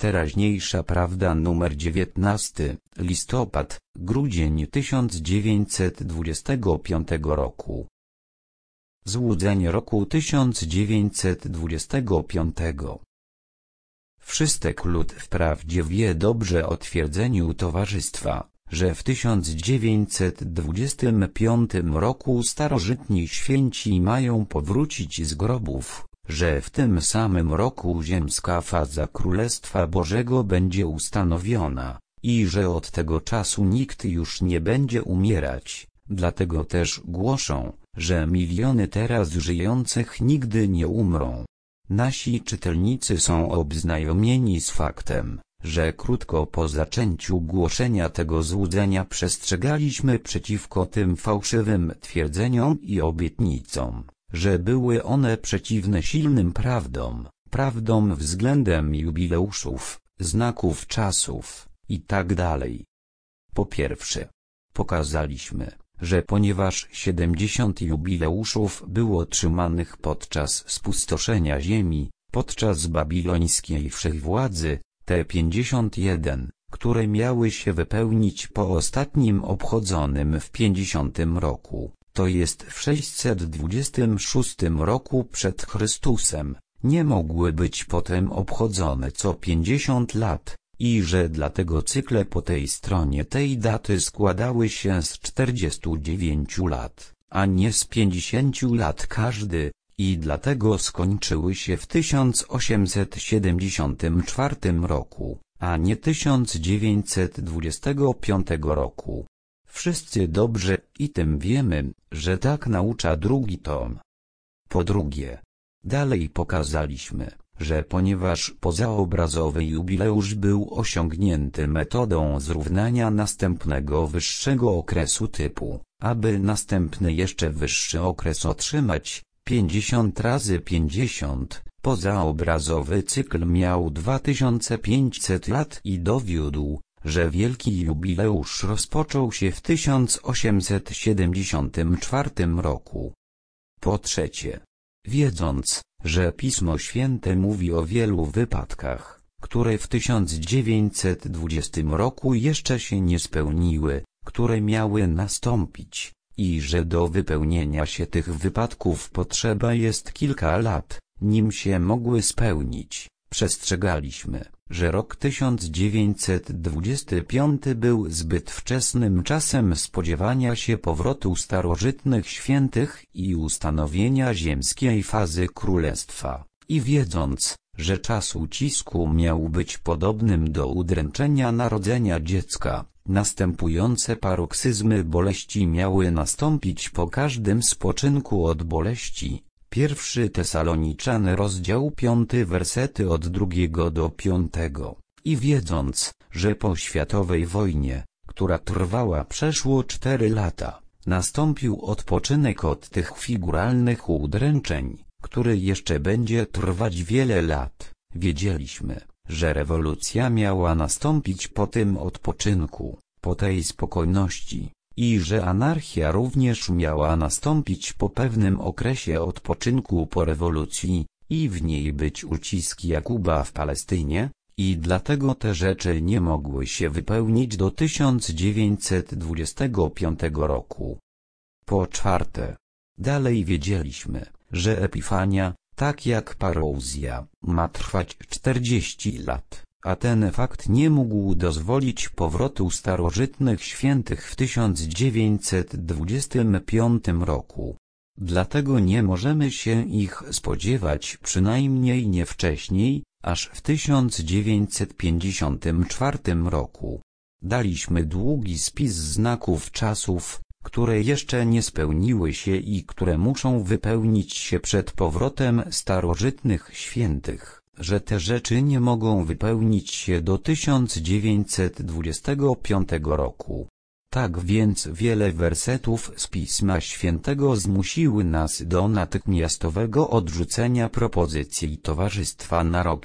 Teraźniejsza prawda nr 19, listopad, grudzień 1925 roku. Złudzenie roku 1925. Wszystek lud wprawdzie wie dobrze o twierdzeniu towarzystwa, że w 1925 roku starożytni święci mają powrócić z grobów, że w tym samym roku ziemska faza Królestwa Bożego będzie ustanowiona, i że od tego czasu nikt już nie będzie umierać, dlatego też głoszą, że miliony teraz żyjących nigdy nie umrą. Nasi czytelnicy są obznajomieni z faktem, że krótko po zaczęciu głoszenia tego złudzenia przestrzegaliśmy przeciwko tym fałszywym twierdzeniom i obietnicom, że były one przeciwne silnym prawdom względem jubileuszów, znaków czasów, itd. Po pierwsze, pokazaliśmy, że ponieważ 70 jubileuszów było trzymanych podczas spustoszenia ziemi, podczas babilońskiej wszechwładzy, te 51, które miały się wypełnić po ostatnim obchodzonym w 50 roku, to jest w 626 roku przed Chrystusem, nie mogły być potem obchodzone co 50 lat, i że dlatego cykle po tej stronie tej daty składały się z 49 lat, a nie z 50 lat każdy, i dlatego skończyły się w 1874 roku, a nie 1925 roku. Wszyscy dobrze i tym wiemy, że tak naucza drugi tom. Po drugie, dalej pokazaliśmy, że ponieważ pozaobrazowy jubileusz był osiągnięty metodą zrównania następnego wyższego okresu typu, aby następny jeszcze wyższy okres otrzymać, 50 razy 50, pozaobrazowy cykl miał 2500 lat i dowiódł, że wielki jubileusz rozpoczął się w 1874 roku. Po trzecie, wiedząc, że Pismo Święte mówi o wielu wypadkach, które w 1920 roku jeszcze się nie spełniły, które miały nastąpić, i że do wypełnienia się tych wypadków potrzeba jest kilka lat, nim się mogły spełnić, przestrzegaliśmy, że rok 1925 był zbyt wczesnym czasem spodziewania się powrotu starożytnych świętych i ustanowienia ziemskiej fazy królestwa, i wiedząc, że czas ucisku miał być podobnym do udręczenia narodzenia dziecka, następujące paroksyzmy boleści miały nastąpić po każdym spoczynku od boleści. 1 Tesaloniczan rozdział 5 wersety od 2 do 5. I wiedząc, że po światowej wojnie, która trwała przeszło 4 lata, nastąpił odpoczynek od tych figuralnych udręczeń, który jeszcze będzie trwać wiele lat, wiedzieliśmy, że rewolucja miała nastąpić po tym odpoczynku, po tej spokojności, i że anarchia również miała nastąpić po pewnym okresie odpoczynku po rewolucji, i w niej być ucisk Jakuba w Palestynie, i dlatego te rzeczy nie mogły się wypełnić do 1925 roku. Po czwarte, dalej wiedzieliśmy, że Epifania, tak jak paruuzja, ma trwać 40 lat, a ten fakt nie mógł dozwolić powrotu starożytnych świętych w 1925 roku. Dlatego nie możemy się ich spodziewać przynajmniej nie wcześniej, aż w 1954 roku. Daliśmy długi spis znaków czasów, które jeszcze nie spełniły się i które muszą wypełnić się przed powrotem starożytnych świętych, że te rzeczy nie mogą wypełnić się do 1925 roku. Tak więc wiele wersetów z Pisma Świętego zmusiły nas do natychmiastowego odrzucenia propozycji towarzystwa na rok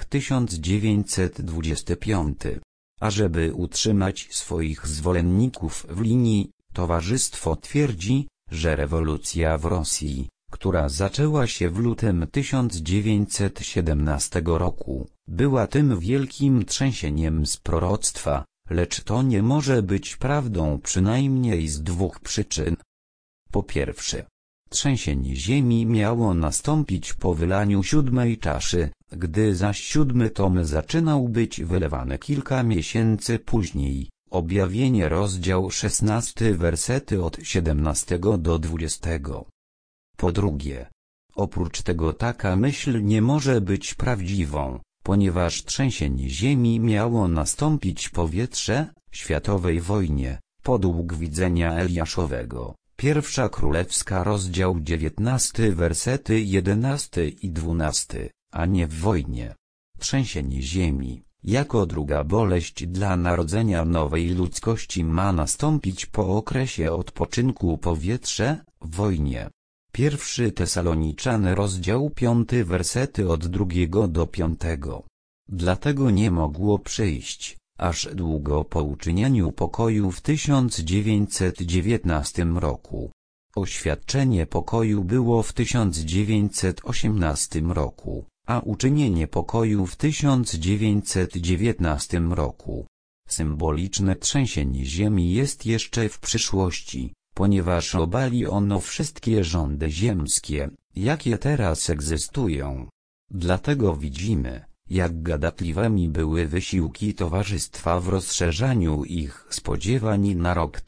1925. Ażeby utrzymać swoich zwolenników w linii, towarzystwo twierdzi, że rewolucja w Rosji, która zaczęła się w lutym 1917 roku, była tym wielkim trzęsieniem z proroctwa, lecz to nie może być prawdą przynajmniej z dwóch przyczyn. Po pierwsze, trzęsienie ziemi miało nastąpić po wylaniu siódmej czaszy, gdy zaś siódmy tom zaczynał być wylewany kilka miesięcy później. Objawienie rozdział 16 wersety od 17 do 20. Po drugie, oprócz tego taka myśl nie może być prawdziwą, ponieważ trzęsienie ziemi miało nastąpić po światowej wojnie, podług widzenia Eliaszowego. Pierwsza Królewska rozdział 19 wersety 11 i 12, a nie w wojnie. Trzęsienie ziemi, jako druga boleść dla narodzenia nowej ludzkości ma nastąpić po okresie odpoczynku po wojnie. 1 Tesaloniczan rozdział 5 wersety od 2 do 5. Dlatego nie mogło przyjść, aż długo po uczynieniu pokoju w 1919 roku. Oświadczenie pokoju było w 1918 roku, a uczynienie pokoju w 1919 roku. Symboliczne trzęsienie ziemi jest jeszcze w przyszłości, ponieważ obali ono wszystkie rządy ziemskie, jakie teraz egzystują. Dlatego widzimy, jak gadatliwymi były wysiłki towarzystwa w rozszerzaniu ich spodziewań na rok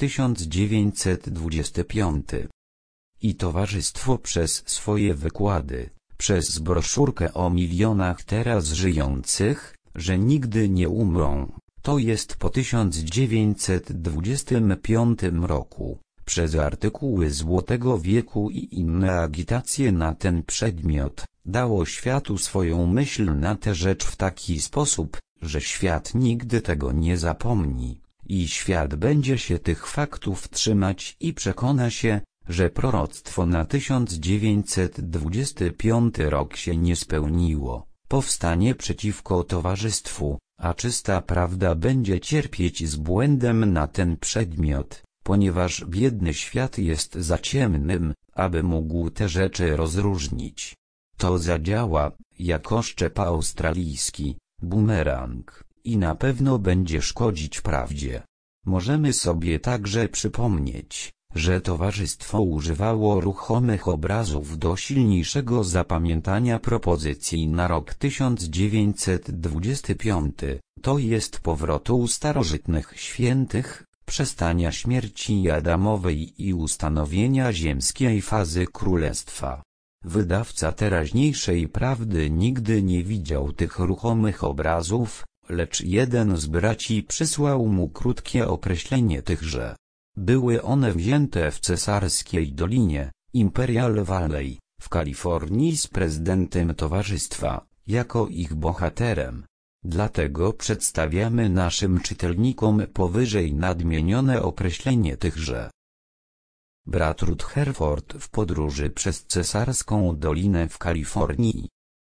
1925. I towarzystwo przez swoje wykłady, przez broszurkę o milionach teraz żyjących, że nigdy nie umrą, to jest po 1925 roku, przez artykuły Złotego Wieku i inne agitacje na ten przedmiot, dało światu swoją myśl na tę rzecz w taki sposób, że świat nigdy tego nie zapomni, i świat będzie się tych faktów trzymać i przekona się, że proroctwo na 1925 rok się nie spełniło, powstanie przeciwko towarzystwu, a czysta prawda będzie cierpieć z błędem na ten przedmiot, ponieważ biedny świat jest za ciemnym, aby mógł te rzeczy rozróżnić. To zadziała, jako szczep australijski, bumerang, i na pewno będzie szkodzić prawdzie. Możemy sobie także przypomnieć, że towarzystwo używało ruchomych obrazów do silniejszego zapamiętania propozycji na rok 1925, to jest powrotu starożytnych świętych, przestania śmierci Adamowej i ustanowienia ziemskiej fazy królestwa. Wydawca teraźniejszej prawdy nigdy nie widział tych ruchomych obrazów, lecz jeden z braci przysłał mu krótkie określenie tychże. Były one wzięte w Cesarskiej Dolinie, Imperial Valley, w Kalifornii z prezydentem towarzystwa, jako ich bohaterem. Dlatego przedstawiamy naszym czytelnikom powyżej nadmienione określenie tychże. Brat Rutherford w podróży przez Cesarską Dolinę w Kalifornii.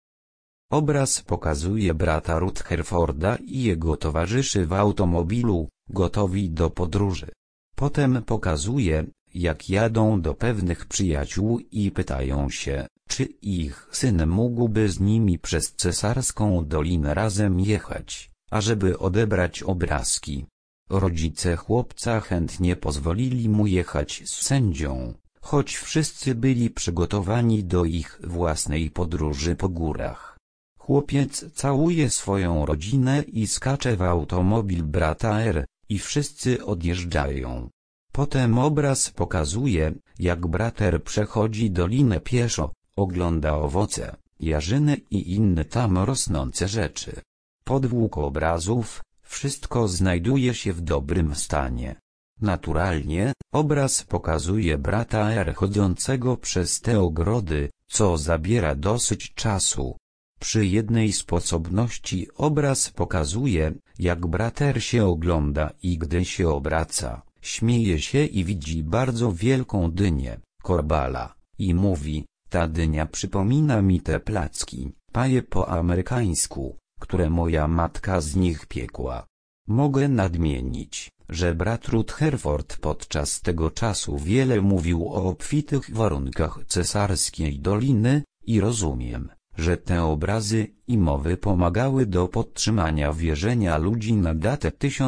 Obraz pokazuje brata Rutherforda i jego towarzyszy w automobilu, gotowi do podróży. Potem pokazuje, jak jadą do pewnych przyjaciół i pytają się, czy ich syn mógłby z nimi przez Cesarską Dolinę razem jechać, ażeby odebrać obrazki. Rodzice chłopca chętnie pozwolili mu jechać z sędzią, choć wszyscy byli przygotowani do ich własnej podróży po górach. Chłopiec całuje swoją rodzinę i skacze w automobil brata R, i wszyscy odjeżdżają. Potem obraz pokazuje, jak brat R przechodzi dolinę pieszo, ogląda owoce, jarzyny i inne tam rosnące rzeczy. Podług obrazów, wszystko znajduje się w dobrym stanie. Naturalnie, obraz pokazuje brata R chodzącego przez te ogrody, co zabiera dosyć czasu. Przy jednej sposobności obraz pokazuje, jak brat R się ogląda i gdy się obraca, śmieje się i widzi bardzo wielką dynię, korbala, i mówi, ta dynia przypomina mi te placki, paje po amerykańsku, które moja matka z nich piekła. Mogę nadmienić, że brat Rutherford podczas tego czasu wiele mówił o obfitych warunkach Cesarskiej Doliny, i rozumiem, że te obrazy i mowy pomagały do podtrzymania wierzenia ludzi na datę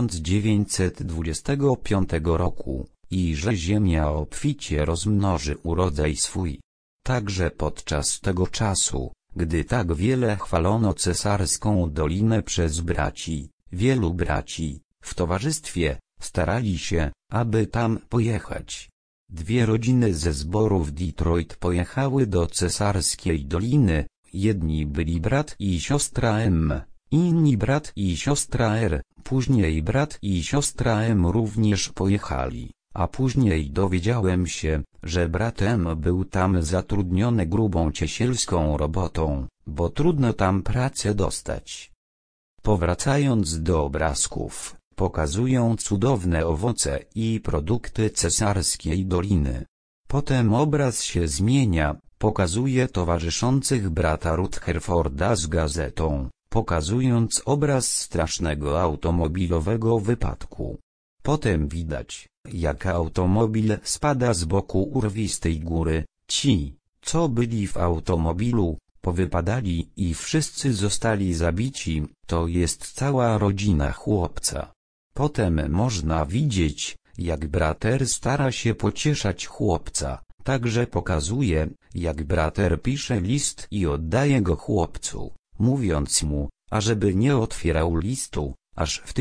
1925 roku i że ziemia obficie rozmnoży urodzaj swój. Także podczas tego czasu, gdy tak wiele chwalono cesarską dolinę przez wielu braci, w towarzystwie, starali się, aby tam pojechać. 2 rodziny ze zborów Detroit pojechały do cesarskiej doliny, jedni byli brat i siostra M, inni brat i siostra R, później brat i siostra M również pojechali, a później dowiedziałem się, że brat M był tam zatrudniony grubą ciesielską robotą, bo trudno tam pracę dostać. Powracając do obrazków, pokazują cudowne owoce i produkty cesarskiej doliny. Potem obraz się zmienia, pokazuje towarzyszących brata Rutherforda z gazetą, pokazując obraz strasznego automobilowego wypadku. Potem widać, jak automobil spada z boku urwistej góry, ci, co byli w automobilu, powypadali i wszyscy zostali zabici, to jest cała rodzina chłopca. Potem można widzieć, jak brater stara się pocieszać chłopca, także pokazuje, jak brater pisze list i oddaje go chłopcu, mówiąc mu, ażeby nie otwierał listu, aż w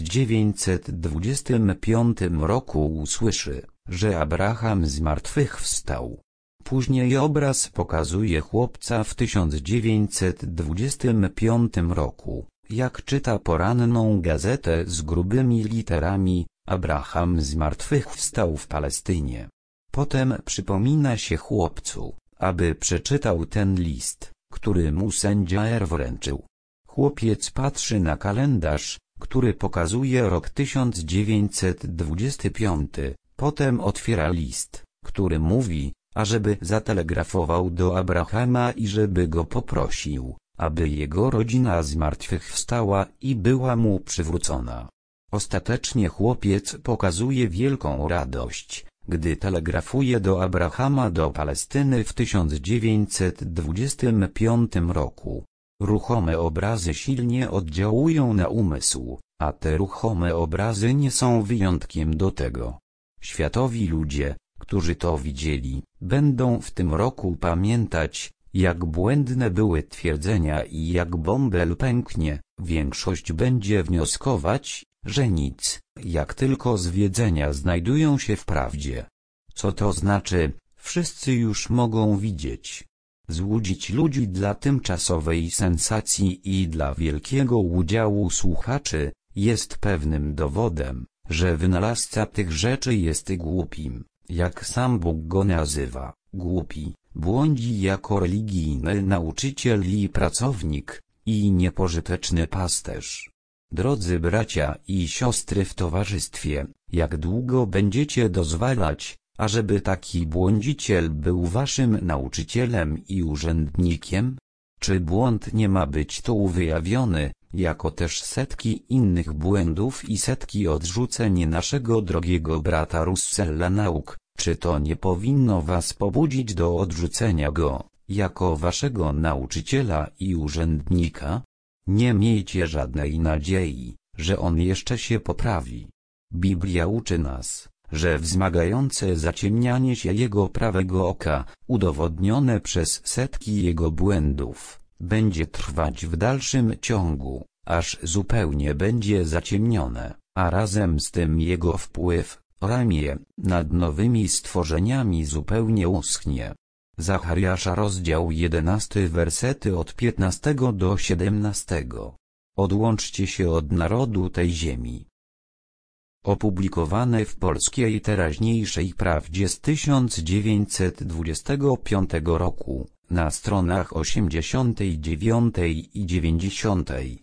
1925 roku usłyszy, że Abraham zmartwychwstał. Później obraz pokazuje chłopca w 1925 roku, jak czyta poranną gazetę z grubymi literami, Abraham zmartwychwstał w Palestynie. Potem przypomina się chłopcu, aby przeczytał ten list, który mu sędzia R wręczył. Chłopiec patrzy na kalendarz, który pokazuje rok 1925, potem otwiera list, który mówi, ażeby zatelegrafował do Abrahama i żeby go poprosił, aby jego rodzina zmartwychwstała i była mu przywrócona. Ostatecznie chłopiec pokazuje wielką radość, gdy telegrafuje do Abrahama do Palestyny w 1925 roku. Ruchome obrazy silnie oddziałują na umysł, a te ruchome obrazy nie są wyjątkiem do tego. Światowi ludzie, którzy to widzieli, będą w tym roku pamiętać, jak błędne były twierdzenia i jak bąbel pęknie. Większość będzie wnioskować, że nic, jak tylko zwiedzenia znajdują się w prawdzie. Co to znaczy? Wszyscy już mogą widzieć. Złudzić ludzi dla tymczasowej sensacji i dla wielkiego udziału słuchaczy, jest pewnym dowodem, że wynalazca tych rzeczy jest głupim, jak sam Bóg go nazywa, głupi, błądzi jako religijny nauczyciel i pracownik, i niepożyteczny pasterz. Drodzy bracia i siostry w towarzystwie, jak długo będziecie dozwalać, ażeby taki błądziciel był waszym nauczycielem i urzędnikiem? Czy błąd nie ma być tu wyjawiony, jako też setki innych błędów i setki odrzuceń naszego drogiego brata Russella nauk? Czy to nie powinno was pobudzić do odrzucenia go, jako waszego nauczyciela i urzędnika? Nie miejcie żadnej nadziei, że on jeszcze się poprawi. Biblia uczy nas, że wzmagające zaciemnianie się jego prawego oka, udowodnione przez setki jego błędów, będzie trwać w dalszym ciągu, aż zupełnie będzie zaciemnione, a razem z tym jego wpływ, ramię, nad nowymi stworzeniami zupełnie uschnie. Zachariasza rozdział 11 wersety od 15 do 17. Odłączcie się od narodu tej ziemi. Opublikowane w Polskiej Teraźniejszej Prawdzie z 1925 roku, na stronach 89 i 90.